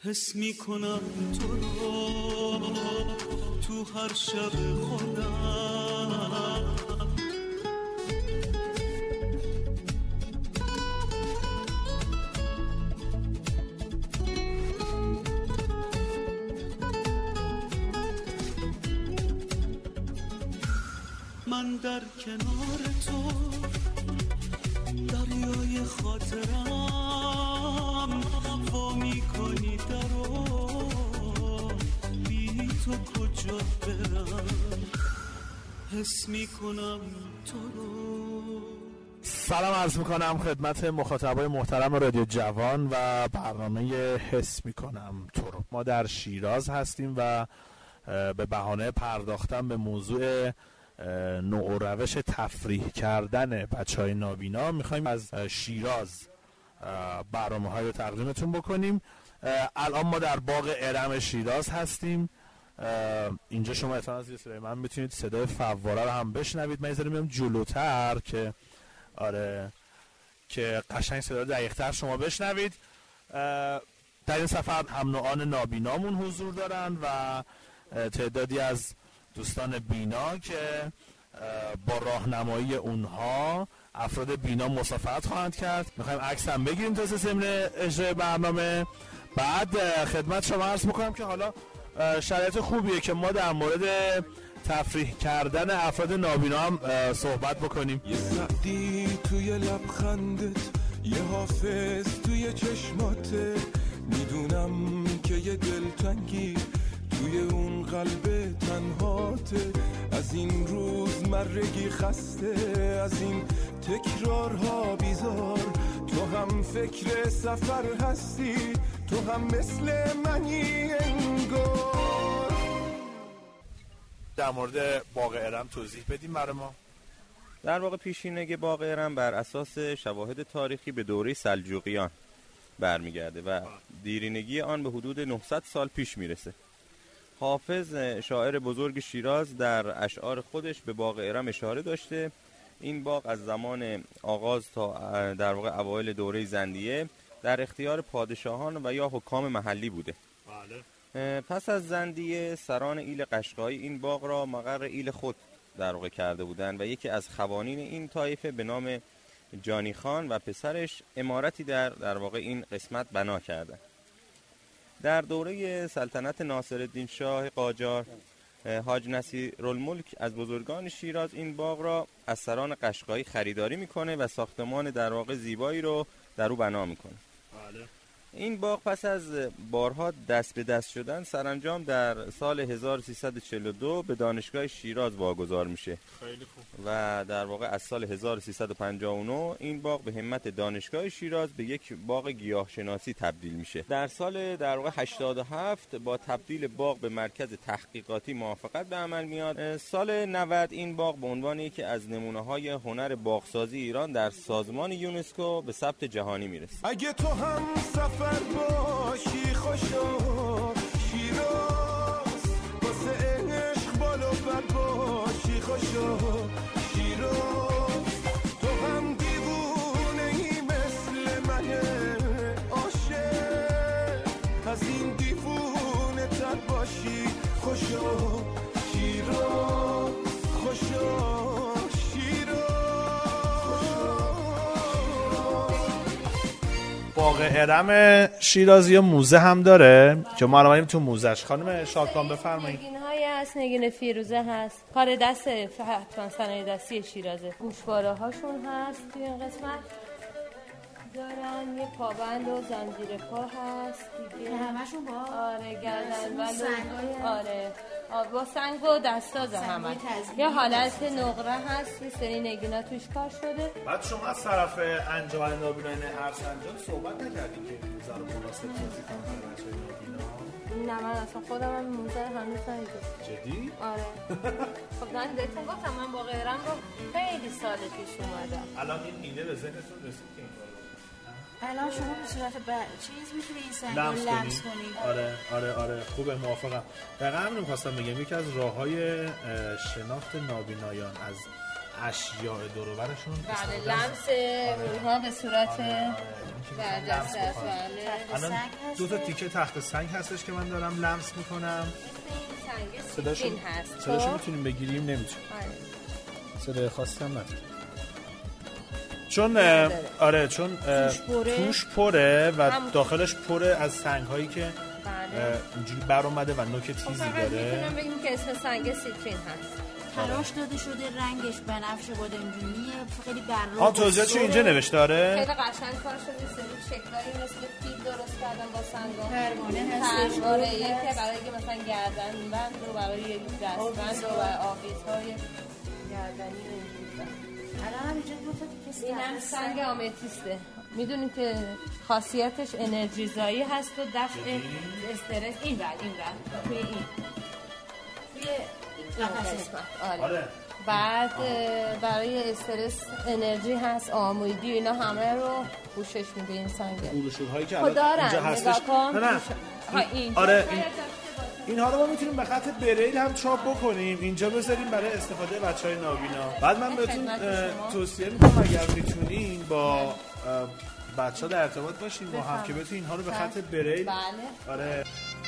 حس میکنم تو رو تو هر شب خودم، من در کنار تو دریای خاطرم وا میکنی درو، بی تو کجا برم، حس میکنم تو رو. سلام عرض میکنم خدمت مخاطبای محترم رادیو جوان و برنامه حس میکنم تو رو. ما در شیراز هستیم و به بهانه پرداختن به موضوع نوع و روش تفریح کردن بچهای نابینا میخوایم از شیراز برنامه‌های رو تقدیمتون بکنیم. الان ما در باغ ارم شیراز هستیم. اینجا شما احتمالاً از صدای من میتونید صدای فواره رو هم بشنوید. من یه میام جلوتر که که قشنگ صدا دقیق‌تر شما بشنوید. در این سفر هم نوعان نابینامون حضور دارن و تعدادی از دوستان بینا که با راهنمایی اونها افراد بینا مسافرت خواهند کرد. میخوایم عکس هم بگیریم تا ضمن اجرای برنامه. بعد خدمت شما عرض میکنم که حالا شرایط خوبیه که ما در مورد تفریح کردن افراد نابینا هم صحبت بکنیم. یه سعدی توی لبخندت، یه حافظ توی چشماته، میدونم که یه دلتنگی توی اون قلب تنهاته. از این روز مرگی خسته، از این تکرارها بیزار، تو هم فکر سفر هستی، تو هم مثل منی انگار. در مورد باغ ارم توضیح بدیم برای ما. در واقع پیشینه باغ ارم بر اساس شواهد تاریخی به دوره سلجوقیان برمیگرده و دیرینگی آن به حدود 900 سال پیش میرسه. حافظ شاعر بزرگ شیراز در اشعار خودش به باغ ارم اشاره داشته. این باغ از زمان آغاز تا در واقع اوایل دوره زندیه در اختیار پادشاهان و یا حکام محلی بوده. بله. پس از زندیه سران ایل قشقایی این باغ را مقر ایل خود در واقع کرده بودند و یکی از خوانین این طایفه به نام جانی خان و پسرش عمارتی در واقع این قسمت بنا کردند. در دوره سلطنت ناصرالدین شاه قاجار، حاج نصیرالملک از بزرگان شیراز این باغ را از سران قشقایی خریداری میکنه و ساختمان در واقع زیبایی رو در او بنا میکنه. بله. این باغ پس از بارها دست به دست شدن سرانجام در سال 1342 به دانشگاه شیراز واگذار میشه. خیلی خوب. و در واقع از سال 1359 این باغ به همت دانشگاه شیراز به یک باغ گیاهشناسی تبدیل میشه. در سال در واقع 87 با تبدیل باغ به مرکز تحقیقاتی موافقت به عمل میاد. سال 90 این باغ به عنوان یکی از نمونه‌های هنر باغسازی ایران در سازمان یونسکو به ثبت جهانی میرسه. اگه تو هم سفر باشی خوشو شیراز، واسه عشق بالا بر باشی خوشو شیراز، تو هم دیوونه ای مثل منه عاشق، از این دیوونه تر باشی خوشو شیراز، خوشو باغ ارم شیرازی موزه هم داره که ما الان تو موزهش. خانم شاکان بفرمایید. نگین‌هایی هست، نگین فیروزه هست، کار دست حتما صنایع دستی شیرازه. گوشواره هاشون هست توی این قسمت دارن، یه پابند و زنجیر پا هست دیگه همشون با آره گردنبند آره با سنگ و دستازه همه. یه حالت نقره هست، یه سری نگینا توش کار شده. بعد شما از طرف انجمن نابینایان ارسنجان صحبت نکردید که موزه رو مناسب سازی کنید برای بچه‌های نابینا؟ نه من اصلا خودم هم موزه هنوز ندیدم. جدی؟ آره. خب من بهتون گفتم من باغ ارم رو خیلی سال پیش اومدم. الان این ایده به ذهنتون رسید که این کارو الان شما به صورت چیز میتونی این سنگ رو لمس کنی. آره خوبه، موافقم. دقیقا همین می‌خواستم بگم یکی از راه‌های شناخت نابینایان از اشیاء دور و برشون بله، لمس اونها به صورت برجسته است. بله. الان دو تا تیکه تخت سنگ هستش که من دارم لمس میکنم. صداشو هست. صداشو میتونیم بگیریم؟ نمیتونیم. صدای خاصی هم نداره. چون آره چون توش پره و داخلش پره از سنگ هایی که اینجوری بر اومده و نوک تیزی داره. میتونم بگیم که اسم سنگ سیترین هست. تراش داده شده، رنگش بنفش بادمجونیه، خیلی براق. توضیحاتش اینجا نوشته داره. خیلی قشنگ کار شده، سری شکلایی مثل فیل درست کردن با سنگا. پروانه هستش. آره، یکی برای مثلا گردن بند و برای دستبند و آویزهای گردنی و اینجوری. الان هم اینجا دو تا دیگه این هم سنگ آمتیسته. میدونیم که خاصیتش انرژی زایی هست و دفع استرس. این توی این آره. بعد برای استرس انرژی هست، آمودی اینا همه رو پوشش میده این سنگ. اروشور هایی که اینجا هستش. این آره اینها رو ما میتونیم به خط بریل هم چاپ بکنیم، اینجا بذاریم برای استفاده بچهای نابینا. بعد من بهتون توصیه میکنم اگر میتونین با بچه‌ها در ارتباط باشین با هم که بتونین اینها رو به خط بریل. بله. آره.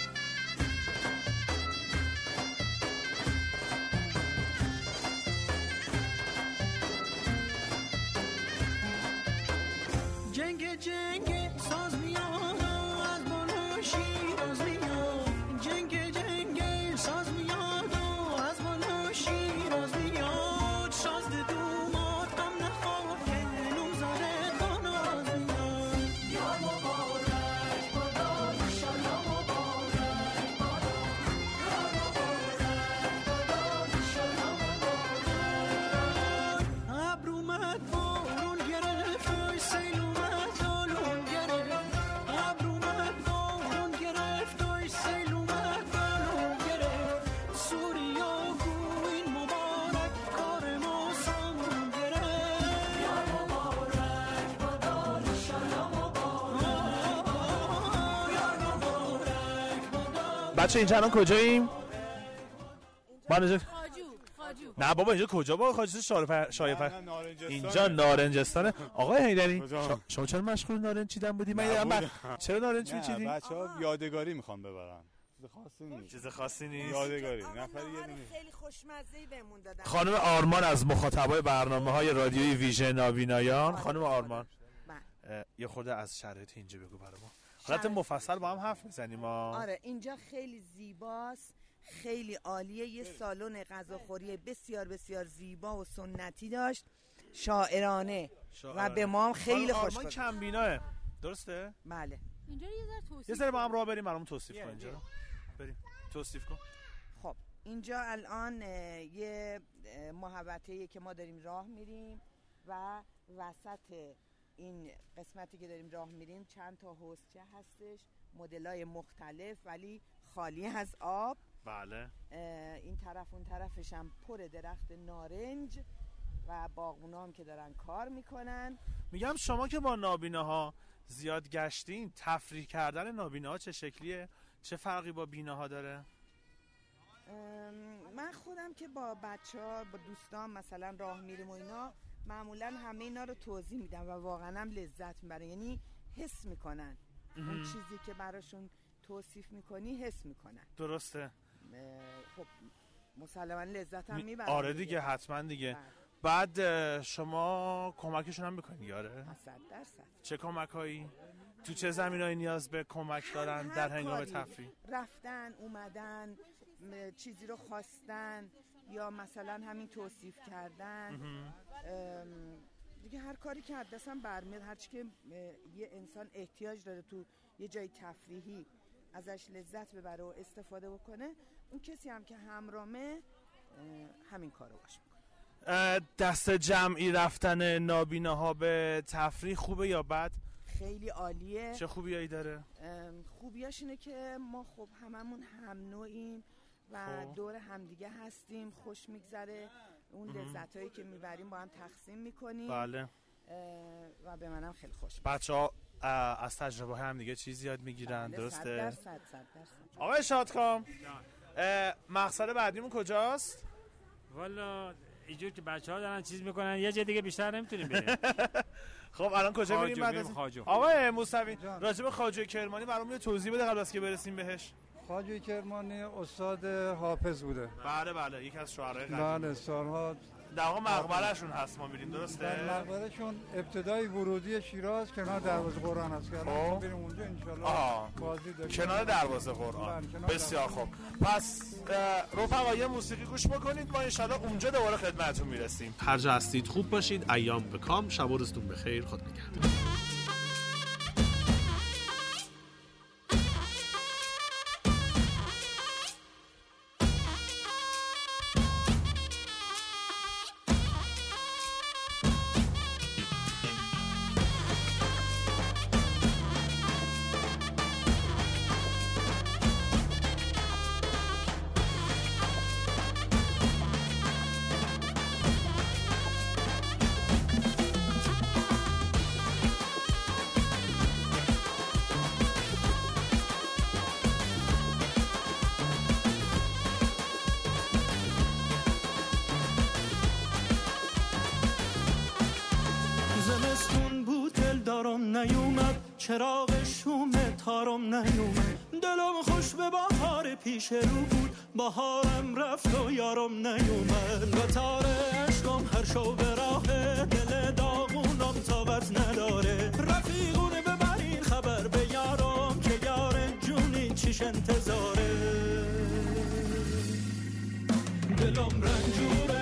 بچه اینجا الان کجاییم؟ خاجو. نه بابا اینجا کجا بابا؟ خاجو شایفر. اینجا نارنجستانه. آقای حیدری شما چرا مشغول نارنج چیدن بودی؟ من چرا نارنج میچیدی؟ بچه‌ها یادگاری میخوام ببرن. چیز خاصی نیست. یادگاری. نفر یه دونه خیلی خوشمزه‌ای بهمون دادن. خانم آرمان از مخاطبای برنامه‌های رادیویی ویژه نابینایان. خانم آرمان یه خورده از شرایط اینجا بگو برام. حالت مفصل با هم حرف میزنیم. آره اینجا خیلی زیباست، خیلی عالیه. یه سالن غذاخوری بسیار بسیار زیبا و سنتی داشت، شاعرانه و به ما هم خیلی خوش گذشت. آرمان کمبیناه درسته؟ بله. اینجا یه ذره با هم راه بریم برام توصیف کن اینجا رو. بریم توصیف کن. خب اینجا الان یه محوطه‌ای که ما داریم راه میریم و وسط این قسمتی که داریم راه میریم چند تا حوضچه هستش، مدل‌های مختلف ولی خالی از آب. بله. این طرف اون طرفش هم پر درخت نارنج و باغبونا هم که دارن کار میکنن. میگم شما که با نابیناها زیاد گشتین، تفریح کردن نابیناها چه شکلیه؟ چه فرقی با بیناها داره؟ من خودم که با بچه‌ها با دوستان مثلا راه میریم و اینا معمولا همه اینا رو توضیح میدم و واقعا هم لذت میبرن، یعنی حس میکنن اون چیزی که براشون توصیف میکنی حس میکنن. درسته. خب مسلما لذت هم میبرن. آره دیگه حتما دیگه. بعد شما کمکشون هم میکنی؟ آره 100%. چه کمکایی؟ تو چه زمینایی نیاز به کمک دارن در هنگام تفریح؟ رفتن اومدن، چیزی رو خواستن یا مثلا همین توصیف کردن، دیگه هر کاری که دستم برمیاد، هر چی که یه انسان احتیاج داره تو یه جای تفریحی ازش لذت ببره و استفاده بکنه، اون کسی هم که همراهه همین کارو باش میکنه. دست جمعی رفتن نابیناها به تفریح خوبه یا بد؟ خیلی عالیه. چه خوبیایی داره؟ خوبیاش اینه که ما خب هممون هم نوعیم و دور همدیگه هستیم، خوش میگذره، اون لذتایی که میبریم با هم تقسیم میکنیم. بله. و به منم خیلی خوش میاد. بچه‌ها از تجربه هم دیگه چیز یاد میگیرن. بله، درسته؟ 100%. آقای شادکام مقصد بعدیمون کجاست؟ والا اینجور که بچه‌ها دارن چیز میکنن یه جای دیگه بیشتر نمیتونیم بریم. خب الان کجا بریم بعد؟ آقای موسوی راجع به خواجه کرمانی برام یه توضیح بده قبل از که برسیم بهش. خواجه کرمانی استاد حافظ بوده. بله یکی از شاعرای قدیم. بله سالها در واقع مقبرهشون هست ما میریم درسته؟ مقبرهشون ابتدای ورودی شیراز کنار دروازه قرآن است که الان بریم اونجا ان شاءالله بازی داشته کنار دروازه قرآن. بسیار خوب. پس رفقا یه موسیقی گوش بکنید ما ان شاءالله اونجا دوباره خدمتتون میرسیم. هر جا هستید خوب باشید. ایام به کام. شب و روزتون بخیر. خدا نگهدار. چراغ شوم تارم نیومد دلم خوش به بهار پیش رو بود بهارم رفت و یارم نیومد قطار عشقم هر شو به راه دل داغونم تابت نداره رفیقونه ببرین خبر به یارم که یار جونی چیش انتظاره دلم رنجوره